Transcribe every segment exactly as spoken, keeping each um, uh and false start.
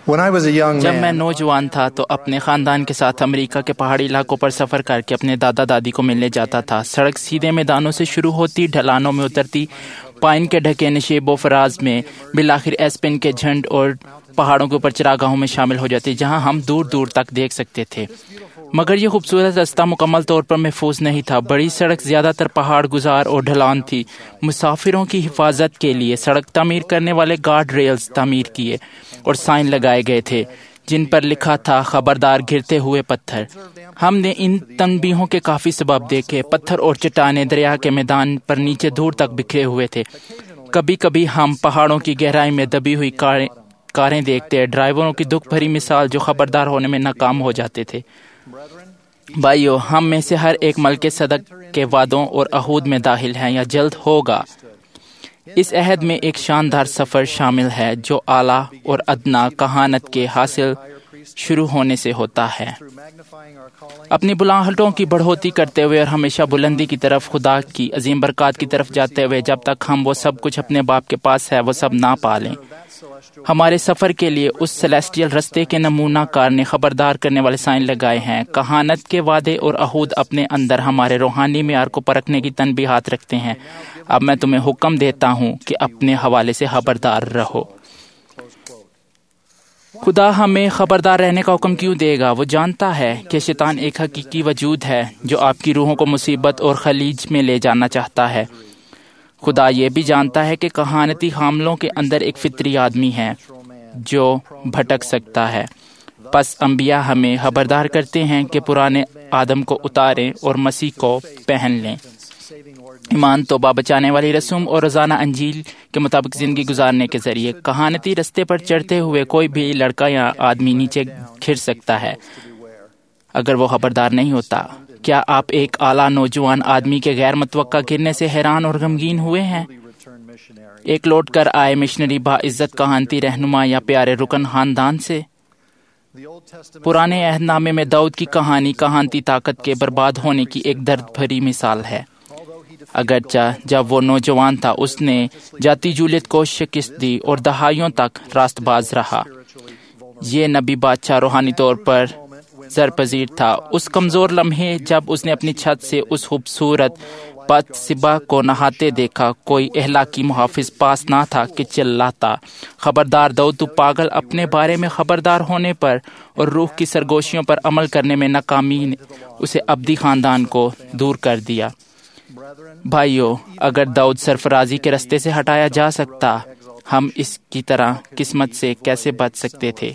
When I was a young جب میں man, نوجوان تھا تو اپنے خاندان کے ساتھ امریکہ کے پہاڑی علاقوں پر سفر کر کے اپنے دادا دادی کو ملنے جاتا تھا۔ سڑک سیدھے میدانوں سے شروع ہوتی، ڈھلانوں میں اترتی، پائن کے ڈھکے نشیب و فراز میں، بالآخر ایسپن کے جھنڈ اور پہاڑوں کے اوپر چراگاہوں میں شامل ہو جاتی، جہاں ہم دور دور تک دیکھ سکتے تھے۔ مگر یہ خوبصورت رستہ مکمل طور پر محفوظ نہیں تھا۔ بڑی سڑک زیادہ تر پہاڑ گزار اور ڈھلان تھی۔ مسافروں کی حفاظت کے لیے سڑک تعمیر کرنے والے گارڈ ریلز تعمیر کیے اور سائن لگائے گئے تھے جن پر لکھا تھا خبردار گرتے ہوئے پتھر۔ ہم نے ان تنبیہوں کے کافی سبب دیکھے۔ پتھر اور چٹانیں دریا کے میدان پر نیچے دور تک بکھرے ہوئے تھے۔ کبھی کبھی ہم پہاڑوں کی گہرائی میں دبی ہوئی کاریں کاریں دیکھتے، ڈرائیوروں کی دکھ بھری مثال جو خبردار ہونے میں ناکام ہو جاتے تھے۔ بھائیو، ہم میں سے ہر ایک ملک صدق کے وعدوں اور عہود میں داخل ہے یا جلد ہوگا۔ اس عہد میں ایک شاندار سفر شامل ہے جو اعلیٰ اور ادنا کہانت کے حاصل شروع ہونے سے ہوتا ہے، اپنی بلندیوں کی بڑھوتی کرتے ہوئے اور ہمیشہ بلندی کی طرف، خدا کی عظیم برکات کی طرف جاتے ہوئے، جب تک ہم وہ سب کچھ اپنے باپ کے پاس ہے وہ سب نہ پالیں۔ ہمارے سفر کے لیے اس سیلیسٹیل رستے کے نمونہ کار نے خبردار کرنے والے سائن لگائے ہیں۔ کہانت کے وعدے اور عہود اپنے اندر ہمارے روحانی معیار کو پرکھنے کی تنبیہات رکھتے ہیں۔ اب میں تمہیں حکم دیتا ہوں کہ اپنے حوالے سے خبردار رہو۔ خدا ہمیں خبردار رہنے کا حکم کیوں دے گا؟ وہ جانتا ہے کہ شیطان ایک حقیقی وجود ہے جو آپ کی روحوں کو مصیبت اور خلیج میں لے جانا چاہتا ہے۔ خدا یہ بھی جانتا ہے کہ کہانتی حاملوں کے اندر ایک فطری آدمی ہے جو بھٹک سکتا ہے۔ پس انبیاء ہمیں خبردار کرتے ہیں کہ پرانے آدم کو اتاریں اور مسیح کو پہن لیں۔ ایمان، توبہ، بچانے والی رسوم اور روزانہ انجیل کے مطابق زندگی گزارنے کے ذریعے کہانتی رستے پر چڑھتے ہوئے کوئی بھی لڑکا یا آدمی نیچے گر سکتا ہے اگر وہ خبردار نہیں ہوتا۔ کیا آپ ایک اعلیٰ نوجوان آدمی کے غیر متوقع گرنے سے حیران اور غمگین ہوئے ہیں؟ ایک لوٹ کر آئے مشنری باعزت کہانتی رہنما یا پیارے رکن خاندان سے؟ پرانے عہد نامے میں داؤد کی کہانی کہانتی طاقت کے برباد ہونے کی ایک درد بھری مثال ہے۔ اگرچہ جب وہ نوجوان تھا اس نے جاتی جولیت کو شکست دی اور دہائیوں تک راست باز رہا۔ یہ نبی بادشاہ روحانی طور پر زرپذیر تھا۔ اس کمزور لمحے جب اس نے اپنی چھت سے اس خوبصورت بت سبا کو نہاتے دیکھا، کوئی اخلاقی محافظ پاس نہ تھا کہ چلاتا، خبردار داؤد تو پاگل! اپنے بارے میں خبردار ہونے پر اور روح کی سرگوشیوں پر عمل کرنے میں ناکامی نے اسے ابدی خاندان کو دور کر دیا۔ بھائیو، اگر داؤد سرفرازی کے رستے سے ہٹایا جا سکتا، ہم اس کی طرح قسمت سے کیسے بچ سکتے تھے؟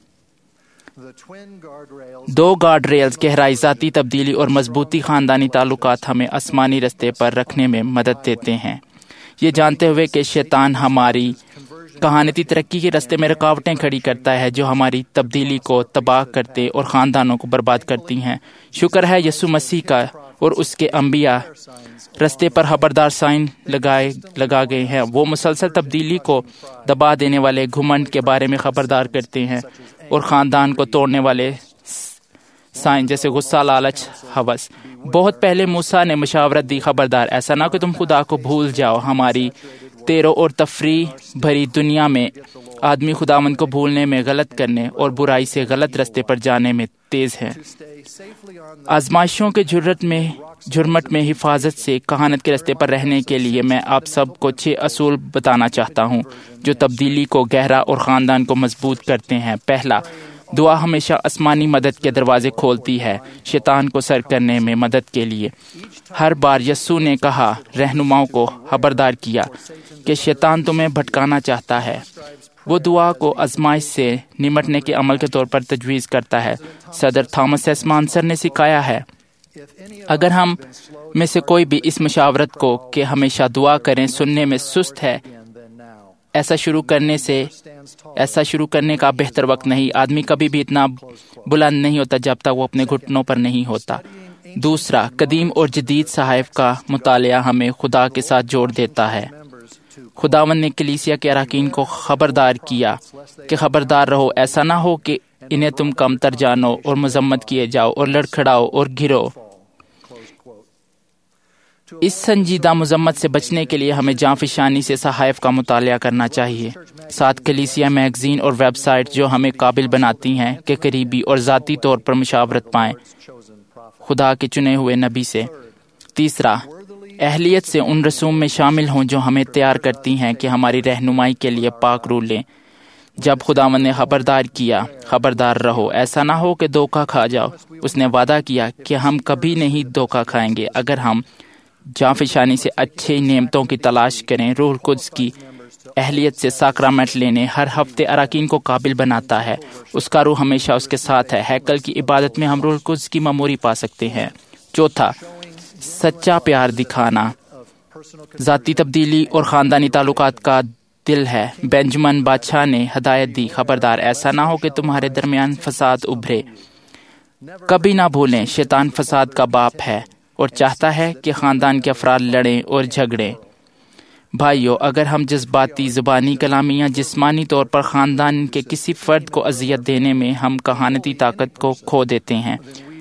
دو گارڈ ریلز گہرائی، ذاتی تبدیلی اور مضبوطی خاندانی تعلقات ہمیں آسمانی رستے پر رکھنے میں مدد دیتے ہیں، یہ جانتے ہوئے کہ شیطان ہماری کہانتی ترقی کے رستے میں رکاوٹیں کھڑی کرتا ہے جو ہماری تبدیلی کو تباہ کرتے اور خاندانوں کو برباد کرتی ہیں۔ شکر ہے یسوع مسیح کا اور اس کے انبیاء رستے پر خبردار سائن لگائے لگا گئے ہیں۔ وہ مسلسل تبدیلی کو دبا دینے والے گھمنڈ کے بارے میں خبردار کرتے ہیں اور خاندان کو توڑنے والے سائن جیسے غصہ، لالچ، ہوس۔ بہت پہلے موسیٰ نے مشاورت دی، خبردار ایسا نہ کہ تم خدا کو بھول جاؤ۔ ہماری تیرو اور تفریح بھری دنیا میں آدمی خداوند کو بھولنے میں، غلط کرنے اور برائی سے غلط رستے پر جانے میں تیز ہے۔ آزمائشوں کے جرت میں جرمٹ میں حفاظت سے کہانت کے رستے پر رہنے کے لیے میں آپ سب کو چھ اصول بتانا چاہتا ہوں جو تبدیلی کو گہرا اور خاندان کو مضبوط کرتے ہیں۔ پہلا، دعا ہمیشہ آسمانی مدد کے دروازے کھولتی ہے شیطان کو سر کرنے میں مدد کے لیے۔ ہر بار یسوع نے کہا، رہنماؤں کو خبردار کیا کہ شیطان تمہیں بھٹکانا چاہتا ہے، وہ دعا کو آزمائش سے نمٹنے کے عمل کے طور پر تجویز کرتا ہے۔ صدر تھامس ایس مانسر نے سکھایا ہے، اگر ہم میں سے کوئی بھی اس مشاورت کو کہ ہمیشہ دعا کریں سننے میں سست ہے، ایسا شروع کرنے سے ایسا شروع کرنے کا بہتر وقت نہیں۔ آدمی کبھی بھی اتنا بلند نہیں ہوتا جب تک وہ اپنے گھٹنوں پر نہیں ہوتا۔ دوسرا، قدیم اور جدید صحائف کا مطالعہ ہمیں خدا کے ساتھ جوڑ دیتا ہے۔ خداوند نے کلیسیا کے اراکین کو خبردار کیا کہ خبردار رہو، ایسا نہ ہو کہ انہیں تم کمتر جانو اور مذمت کیے جاؤ اور لڑکھڑاؤ اور گرو۔ اس سنجیدہ مذمت سے بچنے کے لیے ہمیں جانفشانی سے صحائف کا مطالعہ کرنا چاہیے، ساتھ کلیسیا میگزین اور ویب سائٹ جو ہمیں قابل بناتی ہیں کہ قریبی اور ذاتی طور پر مشاورت پائیں خدا کے چنے ہوئے نبی سے۔ تیسرا، اہلیت سے ان رسوم میں شامل ہوں جو ہمیں تیار کرتی ہیں کہ ہماری رہنمائی کے لیے پاک روح لیں۔ جب خداوند نے خبردار کیا خبردار رہو، ایسا نہ ہو کہ دھوکہ کھا جاؤ، اس نے وعدہ کیا کہ ہم کبھی نہیں دھوکہ کھائیں گے اگر ہم جانفشانی سے اچھی نعمتوں کی تلاش کریں۔ روح القدس کی اہلیت سے ساکرامنٹ لینے ہر ہفتے اراکین کو قابل بناتا ہے، اس کا روح ہمیشہ اس کے ساتھ ہے۔ ہیکل کی عبادت میں ہم روح القدس کی معموری پا سکتے ہیں۔ چوتھا، سچا پیار دکھانا ذاتی تبدیلی اور خاندانی تعلقات کا دل ہے۔ بینجمن بادشاہ نے ہدایت دی، خبردار ایسا نہ ہو کہ تمہارے درمیان فساد ابھرے۔ کبھی نہ بھولیں شیطان فساد کا باپ ہے اور چاہتا ہے کہ خاندان کے افراد لڑیں اور جھگڑیں۔ بھائیو، اگر ہم جذباتی زبانی کلامی یا جسمانی طور پر خاندان کے کسی فرد کو اذیت دینے میں ہم کہانتی طاقت کو کھو دیتے ہیں۔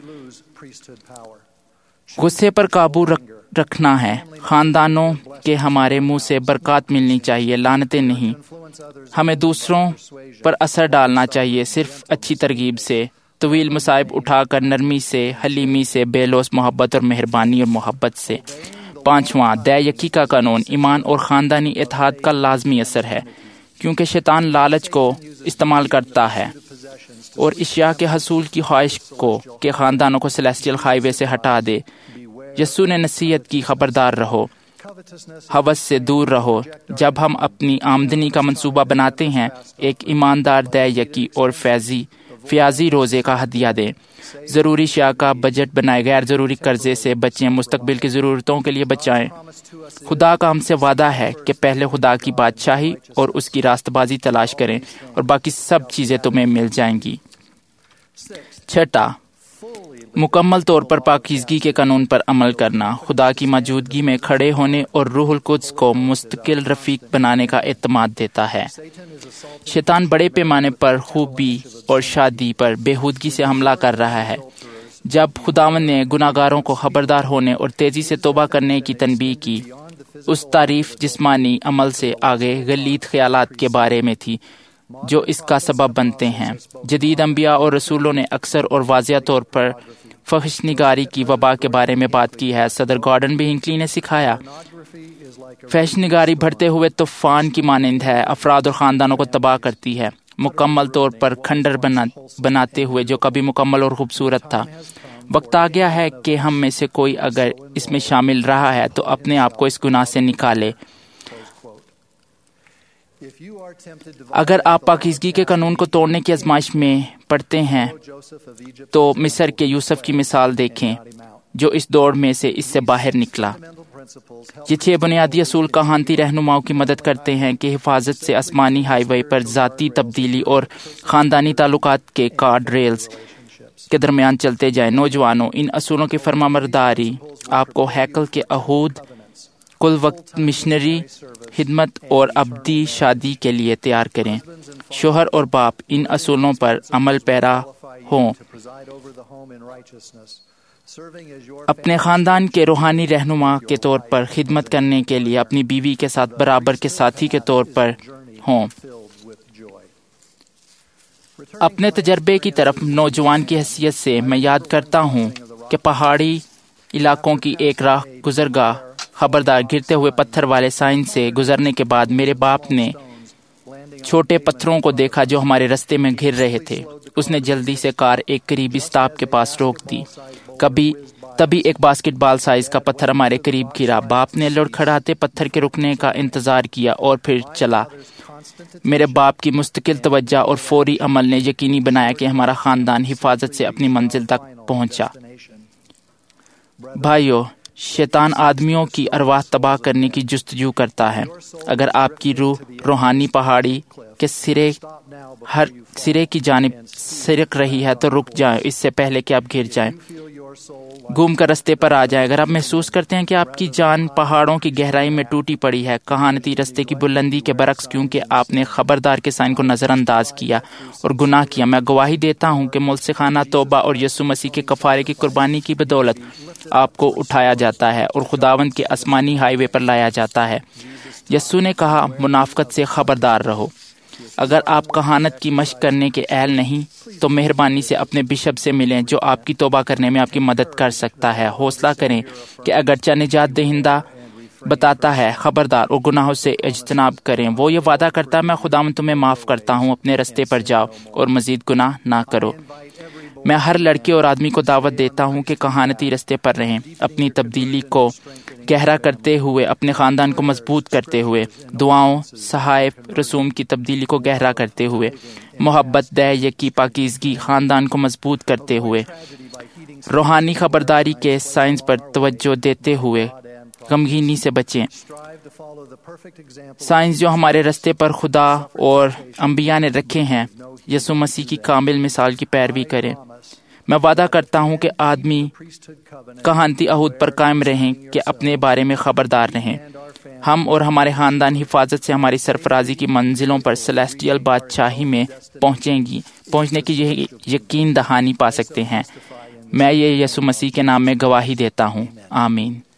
غصے پر قابو رکھ رکھنا ہے۔ خاندانوں کے ہمارے منہ سے برکات ملنی چاہیے، لعنتیں نہیں۔ ہمیں دوسروں پر اثر ڈالنا چاہیے، صرف اچھی ترغیب سے، طویل مصائب اٹھا کر نرمی سے، حلیمی سے، بے لوث محبت اور مہربانی اور محبت سے۔ پانچواں، دے یکی کا قانون ایمان اور خاندانی اتحاد کا لازمی اثر ہے، کیونکہ شیطان لالچ کو استعمال کرتا ہے اور اشیاء کے حصول کی خواہش کو کہ خاندانوں کو سیلیسٹیل ہائی وے سے ہٹا دے۔ یسوع نے نصیحت کی، خبردار رہو، ہوس سے دور رہو۔ جب ہم اپنی آمدنی کا منصوبہ بناتے ہیں، ایک ایماندار دے یکی اور فیضی فیاضی روزے کا ہدیہ دیں۔ ضروری اشیاء کا بجٹ بنائیں، غیر ضروری قرضے سے بچیں، مستقبل کی ضرورتوں کے لیے بچائیں۔ خدا کا ہم سے وعدہ ہے کہ پہلے خدا کی بادشاہی اور اس کی راست بازی تلاش کریں اور باقی سب چیزیں تمہیں مل جائیں گی۔ چھٹا، مکمل طور پر پاکیزگی کے قانون پر عمل کرنا، خدا کی موجودگی میں کھڑے ہونے اور روح القدس کو مستقل رفیق بنانے کا اعتماد دیتا ہے۔ شیطان بڑے پیمانے پر خوبی اور شادی پر بےہودگی سے حملہ کر رہا ہے۔ جب خداوند نے گناہگاروں کو خبردار ہونے اور تیزی سے توبہ کرنے کی تنبیہ کی، اس تعریف جسمانی عمل سے آگے غلیظ خیالات کے بارے میں تھی جو اس کا سبب بنتے ہیں۔ جدید انبیاء اور رسولوں نے اکثر اور واضح طور پر فحش نگاری کی وبا کے بارے میں بات کی ہے۔ صدر گارڈن بھی ہنکلی نے سکھایا، فحش نگاری بڑھتے ہوئے طوفان کی مانند ہے، افراد اور خاندانوں کو تباہ کرتی ہے، مکمل طور پر کھنڈر بنا بناتے ہوئے جو کبھی مکمل اور خوبصورت تھا۔ وقت آ گیا ہے کہ ہم میں سے کوئی اگر اس میں شامل رہا ہے تو اپنے آپ کو اس گناہ سے نکالے۔ اگر آپ پاکیزگی کے قانون کو توڑنے کی آزمائش میں پڑتے ہیں تو مصر کے یوسف کی مثال دیکھیں جو اس دوڑ میں سے اس سے باہر نکلا۔ یہ چھ بنیادی اصول کہانتی رہنماؤں کی مدد کرتے ہیں کہ حفاظت سے آسمانی ہائی وے پر ذاتی تبدیلی اور خاندانی تعلقات کے گارڈ ریلز کے درمیان چلتے جائیں۔ نوجوانوں، ان اصولوں کی فرمانبرداری آپ کو ہیکل کے عہود، کل وقت مشنری خدمت اور ابدی شادی کے لیے تیار کریں۔ شوہر اور باپ ان اصولوں پر عمل پیرا ہوں، اپنے خاندان کے روحانی رہنما کے طور پر خدمت کرنے کے لیے اپنی بیوی کے ساتھ برابر کے ساتھی کے طور پر ہوں۔ اپنے تجربے کی طرف نوجوان کی حیثیت سے میں یاد کرتا ہوں کہ پہاڑی علاقوں کی ایک راہ گزرگاہ خبردار گرتے ہوئے پتھر والے سائن سے گزرنے کے بعد میرے باپ نے چھوٹے پتھروں کو دیکھا جو ہمارے رستے میں گر رہے تھے۔ اس نے جلدی سے کار ایک قریبی سٹاپ کے پاس روک دی۔ کبھی تبھی ایک باسکٹ بال سائز کا پتھر ہمارے قریب گرا۔ باپ نے لڑکھڑاتے پتھر کے رکنے کا انتظار کیا اور پھر چلا۔ میرے باپ کی مستقل توجہ اور فوری عمل نے یقینی بنایا کہ ہمارا خاندان حفاظت سے اپنی منزل تک پہنچا۔ بھائیو، شیطان آدمیوں کی ارواح تباہ کرنے کی جستجو کرتا ہے۔ اگر آپ کی روح روحانی پہاڑی کے سرے ہر سرے کی جانب سرک رہی ہے تو رک جائیں اس سے پہلے کہ آپ گر جائیں۔ گھوم کر رستے پر آ جائے۔ اگر آپ محسوس کرتے ہیں کہ آپ کی جان پہاڑوں کی گہرائی میں ٹوٹی پڑی ہے، کہانتی رستے کی بلندی کے برعکس، کیونکہ آپ نے خبردار کے سائن کو نظر انداز کیا اور گناہ کیا، میں گواہی دیتا ہوں کہ ملسخانہ توبہ اور یسوع مسیح کے کفارے کی قربانی کی بدولت آپ کو اٹھایا جاتا ہے اور خداوند کے آسمانی ہائی وے پر لایا جاتا ہے۔ یسوع نے کہا، منافقت سے خبردار رہو۔ اگر آپ کہانت کی مشق کرنے کے اہل نہیں تو مہربانی سے اپنے بشپ سے ملیں، جو آپ کی توبہ کرنے میں آپ کی مدد کر سکتا ہے۔ حوصلہ کریں کہ اگرچہ نجات دہندہ بتاتا ہے خبردار اور گناہوں سے اجتناب کریں، وہ یہ وعدہ کرتا ہے، میں خداوند تمہیں معاف کرتا ہوں، اپنے رستے پر جاؤ اور مزید گناہ نہ کرو۔ میں ہر لڑکے اور آدمی کو دعوت دیتا ہوں کہ کہانتی رستے پر رہیں، اپنی تبدیلی کو گہرا کرتے ہوئے، اپنے خاندان کو مضبوط کرتے ہوئے، دعاؤں، صحائف، رسوم کی تبدیلی کو گہرا کرتے ہوئے، محبت، دیا، یکی، پاکیزگی، خاندان کو مضبوط کرتے ہوئے، روحانی خبرداری کے سائنس پر توجہ دیتے ہوئے غمگینی سے بچیں۔ سائنس جو ہمارے رستے پر خدا اور انبیاء نے رکھے ہیں، یسوع مسیح کی کامل مثال کی پیروی کریں۔ میں وعدہ کرتا ہوں کہ آدمی کہانتی عہد پر قائم رہیں کہ اپنے بارے میں خبردار رہیں۔ ہم اور ہمارے خاندان حفاظت سے ہماری سرفرازی کی منزلوں پر سیلیسٹیل بادشاہی میں پہنچیں گی پہنچنے کی یہ یقین دہانی پا سکتے ہیں۔ میں یہ یسوع مسیح کے نام میں گواہی دیتا ہوں، آمین۔